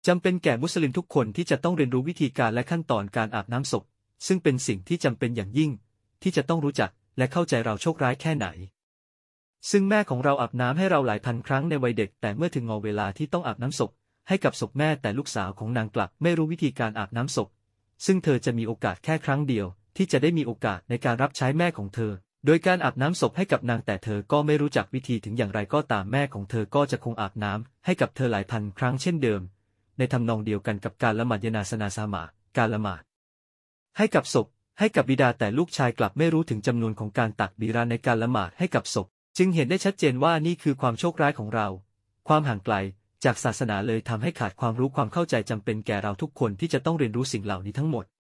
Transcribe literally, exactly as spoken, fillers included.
จำเป็นแก่มุสลิมทุกคนที่จะต้องเรียนรู้วิธีการและขั้นตอนการอาบน้ำศพซึ่งเป็นสิ่งที่จำเป็นอย่างยิ่งที่จะต้องรู้จักและเข้าใจเราโชคร้ายแค่ไหนซึ่งแม่ของเราอาบน้ำให้เราหลายพันครั้งในวัยเด็กแต่เมื่อถึงงอเวลาที่ต้องอาบน้ำศพให้กับศพแม่แต่ลูกสาวของนางกลับไม่รู้วิธีการอาบน้ำศพซึ่งเธอจะมีโอกาสแค่ครั้งเดียวที่จะได้มีโอกาสในการรับใช้แม่ของเธอโดยการอาบน้ำศพให้กับนางแต่เธอก็ไม่รู้จักวิธีถึงอย่างไรก็ตามแม่ของเธอก็จะคงอาบน้ำให้กับเธอหลายพันครั้งเช่นเดิมในทำนองเดียวกันกับการละหมาดยานาสนาสามาการละหมาดให้กับศพให้กับบิดาแต่ลูกชายกลับไม่รู้ถึงจำนวนของการตักบิราในการละหมาดให้กับศพจึงเห็นได้ชัดเจนว่านี่คือความโชคร้ายของเราความห่างไกลจากศาสนาเลยทำให้ขาดความรู้ความเข้าใจจำเป็นแก่เราทุกคนที่จะต้องเรียนรู้สิ่งเหล่านี้ทั้งหมด